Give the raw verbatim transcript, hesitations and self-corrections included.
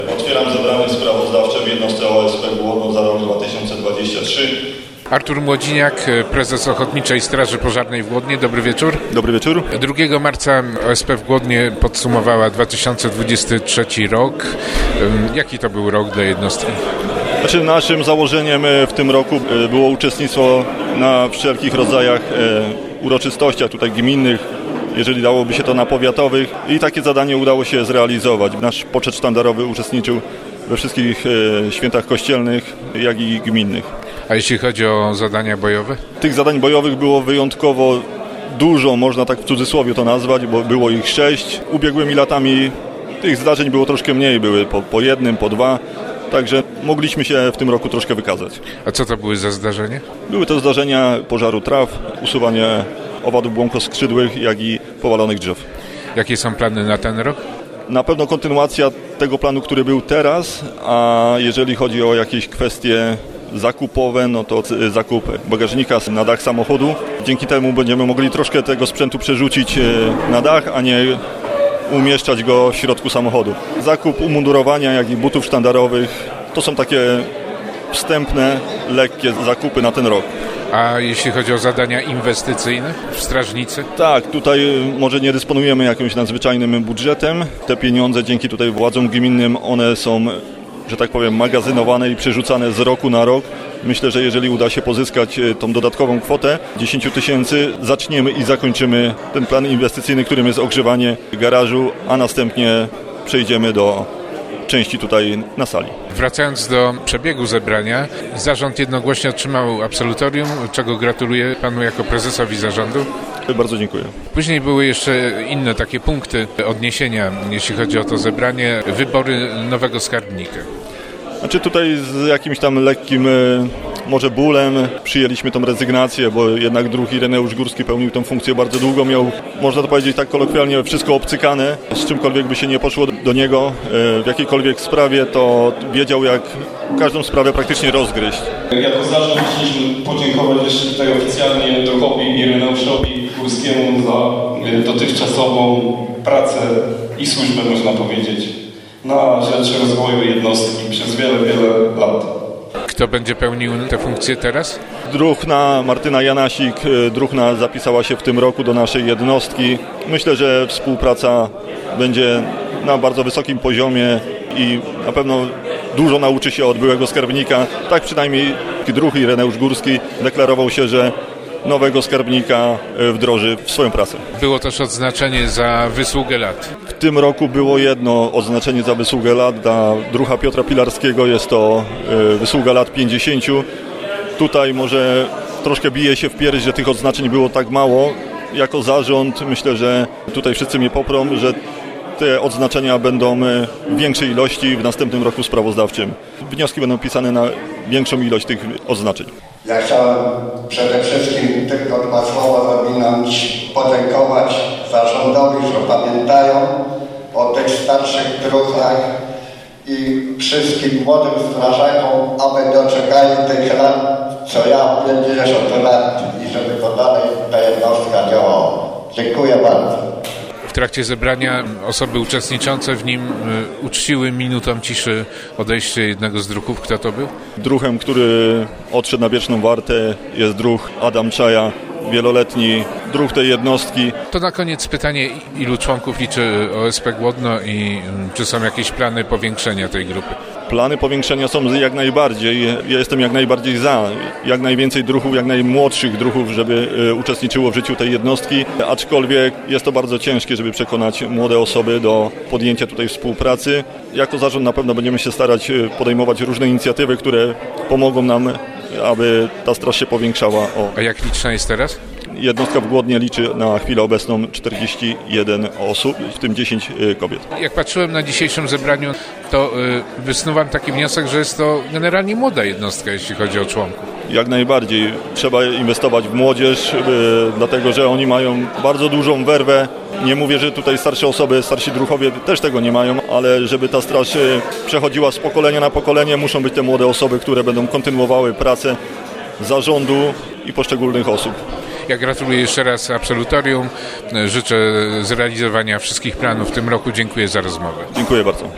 Otwieram zebranie sprawozdawcze w jednostce O S P Głodno za rok dwa tysiące dwudziesty trzeci. Artur Młodziniak, prezes Ochotniczej Straży Pożarnej w Głodnie. Dobry wieczór. Dobry wieczór. drugiego marca O S P w Głodnie podsumowała dwa tysiące dwudziesty trzeci rok. Jaki to był rok dla jednostki? Znaczy, naszym założeniem w tym roku było uczestnictwo na wszelkich rodzajach uroczystościach tutaj gminnych, jeżeli dałoby się to na powiatowych, i takie zadanie udało się zrealizować. Nasz poczet sztandarowy uczestniczył we wszystkich świętach kościelnych, jak i gminnych. A jeśli chodzi o zadania bojowe? Tych zadań bojowych było wyjątkowo dużo, można tak w cudzysłowie to nazwać, bo było ich sześć. Ubiegłymi latami tych zdarzeń było troszkę mniej, były po, po jednym, po dwa, także mogliśmy się w tym roku troszkę wykazać. A co to były za zdarzenia? Były to zdarzenia pożaru traw, usuwanie owadów błąkoskrzydłych, jak i powalonych drzew. Jakie są plany na ten rok? Na pewno kontynuacja tego planu, który był teraz, a jeżeli chodzi o jakieś kwestie zakupowe, no to zakup bagażnika na dach samochodu. Dzięki temu będziemy mogli troszkę tego sprzętu przerzucić na dach, a nie umieszczać go w środku samochodu. Zakup umundurowania, jak i butów sztandarowych, to są takie wstępne, lekkie zakupy na ten rok. A jeśli chodzi o zadania inwestycyjne w strażnicy? Tak, tutaj może nie dysponujemy jakimś nadzwyczajnym budżetem. Te pieniądze dzięki tutaj władzom gminnym, one są, że tak powiem, magazynowane i przerzucane z roku na rok. Myślę, że jeżeli uda się pozyskać tą dodatkową kwotę dziesięć tysięcy, zaczniemy i zakończymy ten plan inwestycyjny, którym jest ogrzewanie garażu, a następnie przejdziemy do części tutaj na sali. Wracając do przebiegu zebrania, zarząd jednogłośnie otrzymał absolutorium, czego gratuluję panu jako prezesowi zarządu. Bardzo dziękuję. Później były jeszcze inne takie punkty odniesienia, jeśli chodzi o to zebranie, wybory nowego skarbnika. Znaczy tutaj z jakimś tam lekkim może bólem przyjęliśmy tą rezygnację, bo jednak druh Ireneusz Górski pełnił tę funkcję bardzo długo, miał, można to powiedzieć tak kolokwialnie, wszystko obcykane, z czymkolwiek by się nie poszło do niego, w jakiejkolwiek sprawie, to wiedział, jak każdą sprawę praktycznie rozgryźć. Jako zarząd chcieliśmy podziękować jeszcze tutaj oficjalnie druhowi Ireneuszowi Górskiemu za dotychczasową pracę i służbę, można powiedzieć, na rzecz rozwoju jednostki przez wiele, wiele lat. Kto będzie pełnił tę funkcję teraz? Druhna Martyna Janasik, Druhna zapisała się w tym roku do naszej jednostki. Myślę, że współpraca będzie na bardzo wysokim poziomie i na pewno dużo nauczy się od byłego skarbnika. Tak przynajmniej druh Ireneusz Górski deklarował się, że nowego skarbnika wdroży w swoją pracę. Było też odznaczenie za wysługę lat. W tym roku było jedno odznaczenie za wysługę lat. Dla druha Piotra Pilarskiego jest to wysługa lat pięćdziesięciu. Tutaj może troszkę bije się w pierś, że tych odznaczeń było tak mało. Jako zarząd myślę, że tutaj wszyscy mnie poprą, że te odznaczenia będą w większej ilości w następnym roku sprawozdawczym. Wnioski będą pisane na większą ilość tych odznaczeń. Ja chciałem przede wszystkim tylko dwa słowa zawinąć, podziękować zarządowi, że pamiętają o tych starszych druhach i wszystkim młodym strażakom, aby doczekali tych lat, co ja pięćdziesiąt lat, i żeby to dalej ta jednostka działała. Dziękuję bardzo. W trakcie zebrania osoby uczestniczące w nim y, uczciły minutą ciszy odejście jednego z druhów. Kto to był? Druhem, który odszedł na wieczną wartę, jest druh Adam Czaja, wieloletni druh tej jednostki. To na koniec pytanie, ilu członków liczy O S P Głodno i y, czy są jakieś plany powiększenia tej grupy? Plany powiększenia są jak najbardziej. Ja jestem jak najbardziej za. Jak najwięcej druhów, jak najmłodszych druhów, żeby uczestniczyło w życiu tej jednostki. Aczkolwiek jest to bardzo ciężkie, żeby przekonać młode osoby do podjęcia tutaj współpracy. Jako zarząd na pewno będziemy się starać podejmować różne inicjatywy, które pomogą nam, aby ta straż się powiększała. O. A jak liczna jest teraz? Jednostka w Głodnie liczy na chwilę obecną czterdzieści jeden osób, w tym dziesięć kobiet. Jak patrzyłem na dzisiejszym zebraniu, to y, wysnuwam taki wniosek, że jest to generalnie młoda jednostka, jeśli chodzi o członków. Jak najbardziej. Trzeba inwestować w młodzież, y, dlatego że oni mają bardzo dużą werwę. Nie mówię, że tutaj starsze osoby, starsi druhowie też tego nie mają, ale żeby ta straż przechodziła z pokolenia na pokolenie, muszą być te młode osoby, które będą kontynuowały pracę zarządu i poszczególnych osób. Ja gratuluję jeszcze raz absolutorium. Życzę zrealizowania wszystkich planów w tym roku. Dziękuję za rozmowę. Dziękuję bardzo.